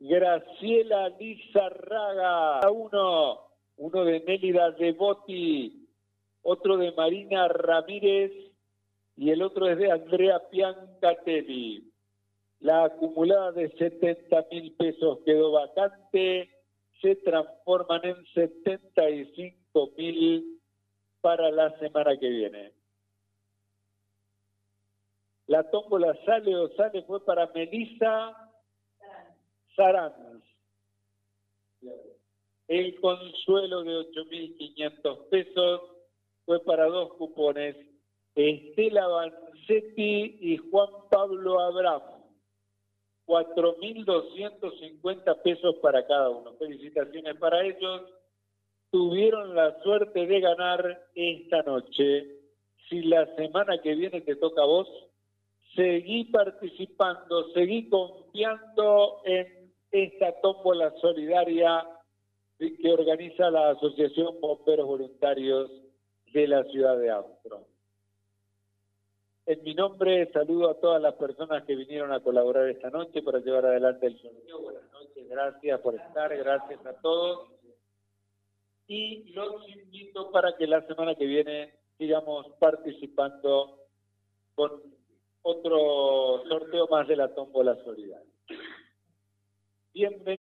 Graciela Lizarraga, uno de Nélida Devoti, otro de Marina Ramírez y el otro es de Andrea Piancatelli. La acumulada de 70.000 pesos quedó vacante, se transforman en 75.000 para la semana que viene. La tómbola sale fue para Melissa Saranz. El consuelo de 8.500 pesos fue para dos cupones, Estela Vanzetti y Juan Pablo Abraham. 4.250 pesos para cada uno. Felicitaciones para ellos. Tuvieron la suerte de ganar esta noche. Si la semana que viene te toca a vos, seguí participando, seguí confiando en esta tómbola solidaria que organiza la Asociación Bomberos Voluntarios de la ciudad de Armstrong. En mi nombre saludo a todas las personas que vinieron a colaborar esta noche para llevar adelante el sorteo. Buenas noches, gracias por estar, gracias a todos. Y los invito para que la semana que viene sigamos participando con otro sorteo más de la tómbola solidaria. Bienvenidos.